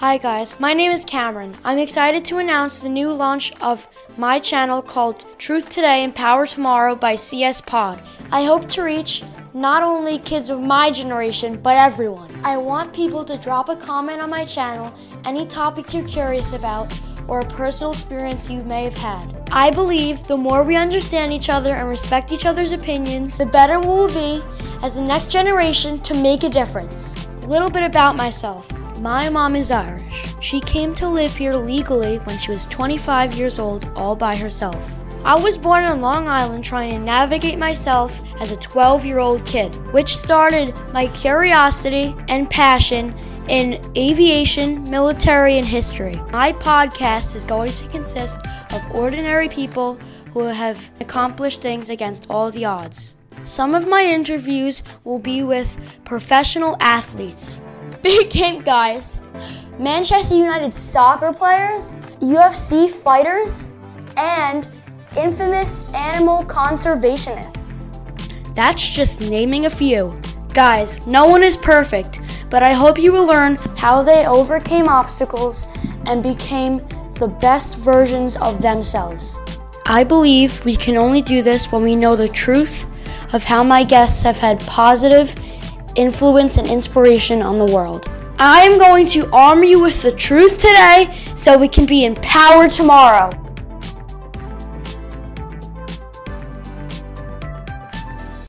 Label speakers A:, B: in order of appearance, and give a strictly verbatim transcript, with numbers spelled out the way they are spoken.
A: Hi guys, my name is Cameron. I'm excited to announce the new launch of my channel called Truth Today and Power Tomorrow by C S Pod. I hope to reach not only kids of my generation, but everyone. I want people to drop a comment on my channel, any topic you're curious about, or a personal experience you may have had. I believe the more we understand each other and respect each other's opinions, the better we will be as the next generation to make a difference. A little bit about myself. My mom is Irish. She came to live here legally when she was twenty-five years old, all by herself. I was born on Long Island trying to navigate myself as a twelve-year-old kid, which started my curiosity and passion in aviation, military, and history. My podcast is going to consist of ordinary people who have accomplished things against all the odds. Some of my interviews will be with professional athletes. Big hint, guys. Manchester United soccer players, U F C fighters, and infamous animal conservationists. That's just naming a few. Guys, no one is perfect, but I hope you will learn how they overcame obstacles and became the best versions of themselves. I believe we can only do this when we know the truth of how my guests have had positive influence and inspiration on the world. I am going to arm you with the truth today so we can be empowered tomorrow.